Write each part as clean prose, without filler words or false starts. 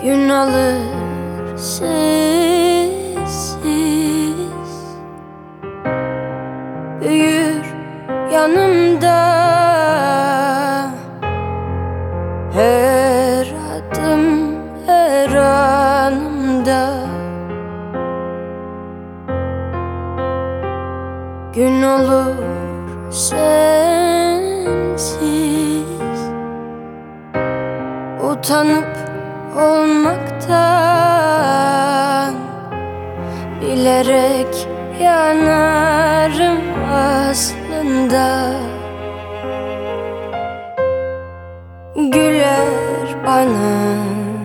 Gün alır sessiz, büyür yanımda. Her adım, her anımda. Gün olur sensiz, utanıp olmaktan bilerek yanarım aslında. Güler bana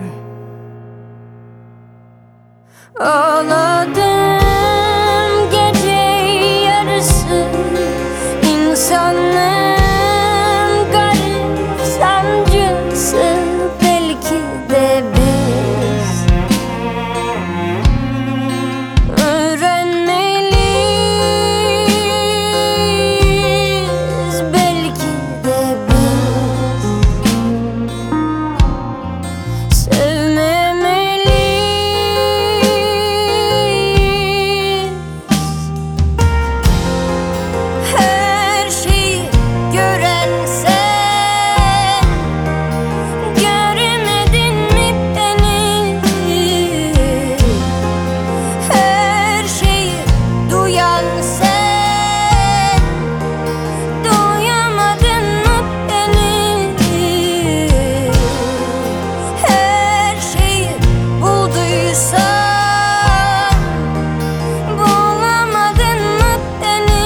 ağladım gece yarısı, insanlığın garip sancısı. Belki de biz öğrenmeliyiz. Belki de biz sevmemeliyiz. Her şeyi gören sen, göremedin mi beni? Her şeyi duyan sen, duyamadın mı beni? Her şeyi bulduysan, bulamadın mı beni?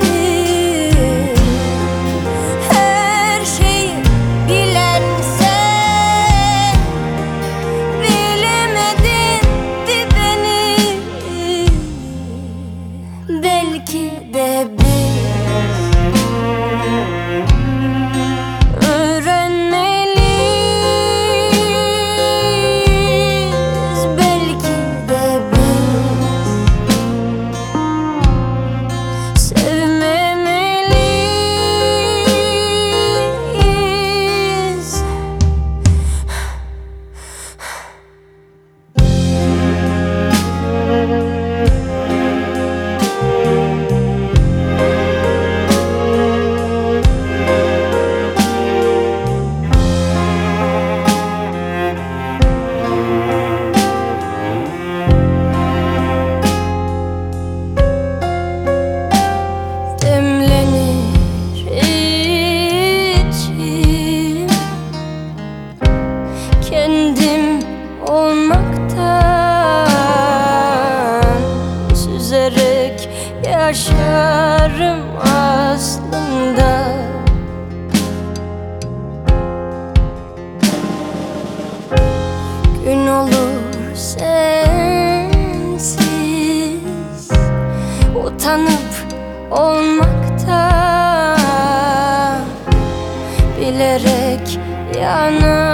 Her şeyi bilen sen, bilemedin mi beni? Belki de biz öğrenmeliyiz. Belki de biz sevmemeliyiz. Demlenir içim, kendim olmaktan süzerek yaşarım aslında. Gün olur sensiz, utanıp olmaktan bilerek yanar.